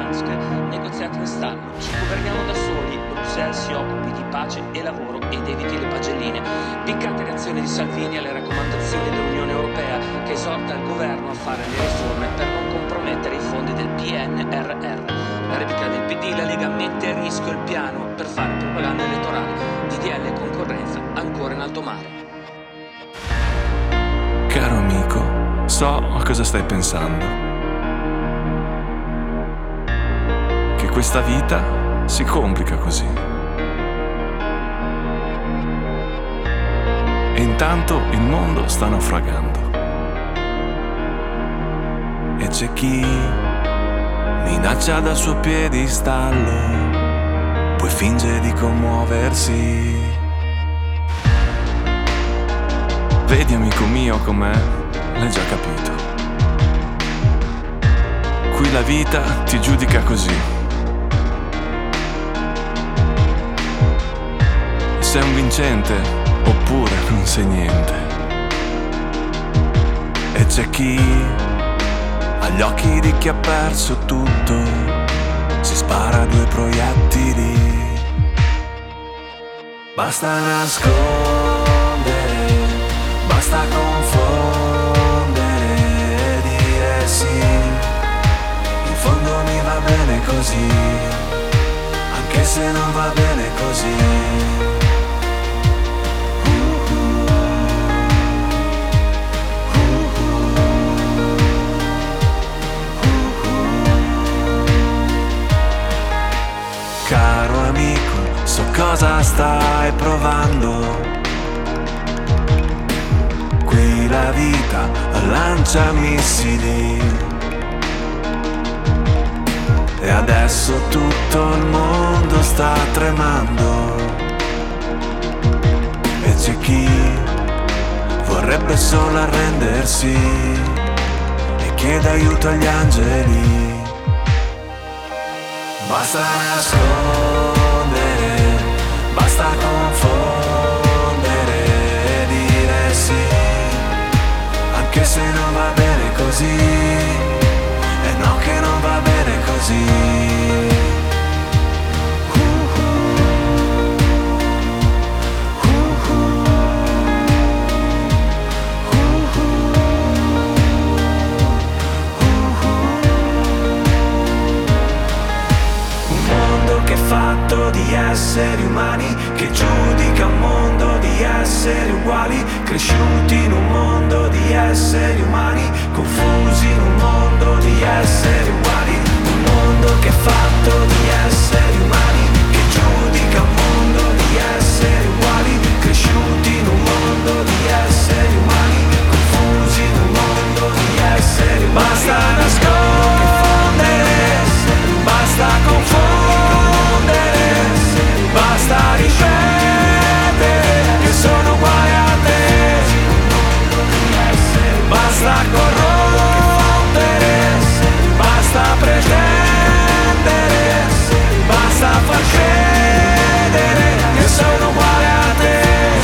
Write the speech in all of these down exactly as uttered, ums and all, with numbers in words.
Minsk, negoziati in stallo, ci governiamo da soli, Bruxelles si occupi di pace e lavoro ed eviti le pagelline. Piccate reazioni di Salvini alle raccomandazioni dell'Unione Europea che esorta il governo a fare le riforme per non compromettere i fondi del P N R R. La replica del P D, la Lega mette a rischio il piano per fare propaganda elettorale. D D L concorrenza ancora in alto mare. Caro amico, so a cosa stai pensando. Che questa vita si complica così. E intanto il mondo sta naufragando. E c'è chi minaccia dal suo piedistallo, poi finge di commuoversi. Vedi amico mio com'è, l'hai già capito. Qui la vita ti giudica così. Sei un vincente oppure non sei niente. E c'è chi agli occhi di chi ha perso tutto si spara due proiettili. Basta nascondere, basta confondere e dire sì. In fondo mi va bene così, anche se non va bene così. Caro amico, so cosa stai provando. Qui la vita lancia missili e adesso tutto il mondo sta tremando. E c'è chi vorrebbe solo arrendersi e chiede aiuto agli angeli. Basta nascondere, basta confondere e dire sì, anche se non va bene così, e no che non va bene così. Fatto di esseri umani che giudica un mondo di esseri uguali, cresciuti in un mondo di esseri umani, confusi in un mondo di esseri uguali. Un mondo che è fatto di esseri umani che giudica un mondo di esseri uguali, cresciuti in un mondo di esseri umani, confusi in un mondo di esseri umani. Basta nascondere, basta confondere, basta ripetere che sono uguale a te, basta corrompere, basta pretendere, basta far credere che sono uguale a te.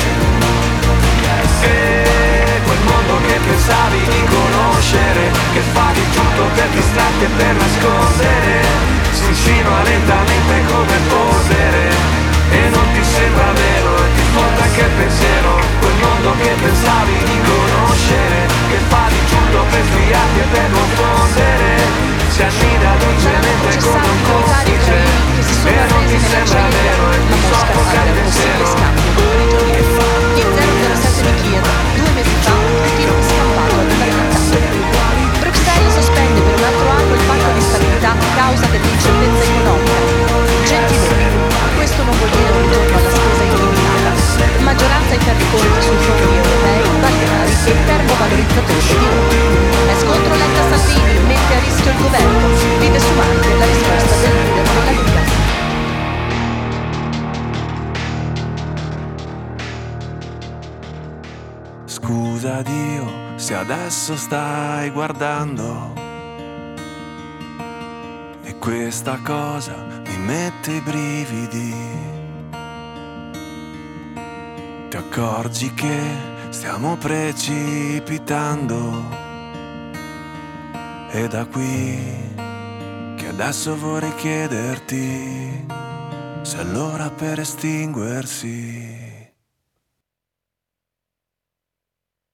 E quel mondo che pensavi di conoscere, che fa di tutto per distrarti e per nascondere, si insinua lentamente come polvere e non ti sembra vero e ti porta anche il pensiero. Quel mondo che pensavi di conoscere, che fa di tutto per sviarti e per confondere, si annida dolcemente come un codice e non ti sembra vero e ti soffoca il pensiero. Gli zero zero sette di Kiev, due mesi fa, Putin è scappato al Bruxelles. Bruxelles sospende per un altro anno il patto di stabilità a causa dell'incertezza economica. Gentiloni, questo non vuol dire un ritorno alla spesa illimitata. Maggioranza ai ferricolti sui fondi europei, balneari e termovalorizzatori di Roma. È scontro Letta-Salvini, mette a rischio il governo. Vive su Marte la risposta del leader della Lega. Scusa Dio se adesso stai guardando e questa cosa mi mette i brividi. Ti accorgi che stiamo precipitando e da qui che adesso vorrei chiederti se è l'ora per estinguersi.